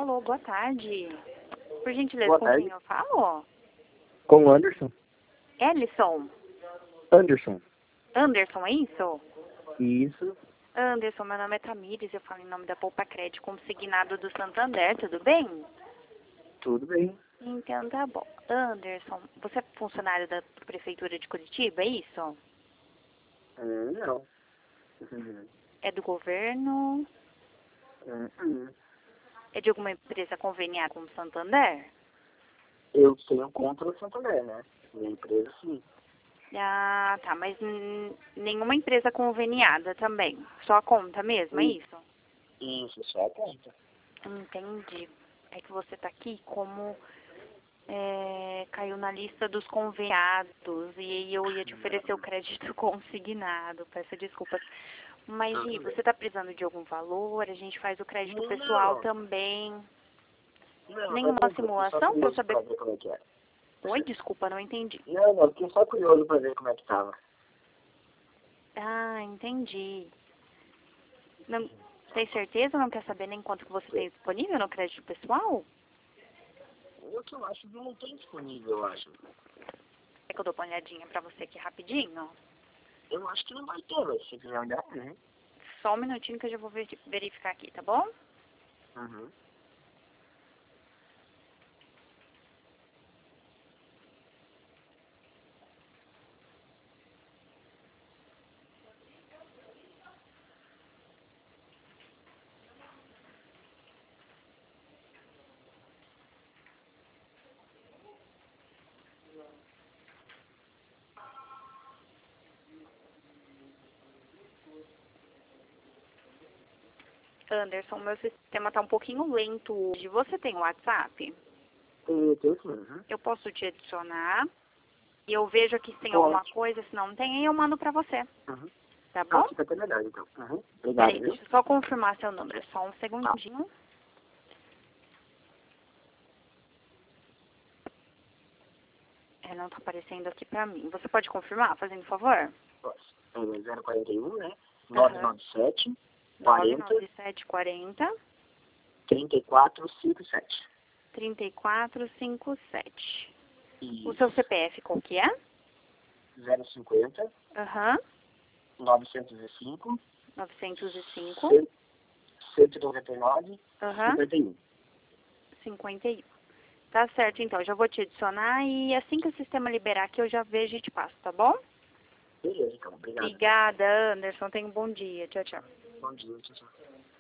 Alô, boa tarde. Por gentileza, Boa com tarde. quem eu falo? Com o Anderson. Ellison. Anderson. Anderson, é isso? Isso. Anderson, meu nome é Tamires, eu falo em nome da Poupa Crédito consignado do Santander, tudo bem? Tudo bem. Então tá bom. Anderson, você é funcionário da Prefeitura de Curitiba, é isso? Não. É do governo? É de alguma empresa conveniada com o Santander? Eu tenho conta no Santander, né? Minha empresa, sim. Ah, tá, mas nenhuma empresa conveniada também. Só a conta mesmo, é isso? Isso, só a conta. Entendi. É que você tá aqui como caiu na lista dos conveniados e aí eu ia te oferecer o crédito consignado. Peço desculpas. Mas, e você tá precisando de algum valor? A gente faz o crédito pessoal Não. também. Não, Nenhuma tá tranquilo. Só simulação pra eu curioso saber... pra ver como é que é. Oi, desculpa, não entendi. Não, fiquei só curioso pra ver como é que tava. Ah, entendi. Não, tem certeza? Não quer saber nem quanto que você tem disponível no crédito pessoal? O que eu acho que não tem disponível, eu acho. É que eu dou uma olhadinha pra você aqui rapidinho. Eu acho que não vai ter, mas se você quiser olhar, né? Só um minutinho que eu já vou verificar aqui, tá bom? Uhum. Anderson, meu sistema tá um pouquinho lento hoje. Você tem WhatsApp? Tem sim, uhum. Eu posso te adicionar e eu vejo aqui se tem Pode. alguma coisa. Se não tem, aí eu mando pra você. Uhum. Tá bom? Fica até melhor, então. Uhum. Obrigado, Peraí, viu? deixa eu só confirmar seu número. Só um segundinho. Não tá aparecendo aqui pra mim. Você pode confirmar, fazendo favor? Posso. 041, né? Aham. 997 40 99740 3457. 3457. O E seu CPF qual que é? 050 Aham. 905 905. 199 Aham. 51. 51. Tá certo, então. Já vou te adicionar e assim que o sistema liberar aqui, eu já vejo e te passo, tá bom? Beleza, então. Obrigado. Obrigada, Anderson. Tenha um bom dia. Tchau, tchau. Bom dia, tchau, tchau.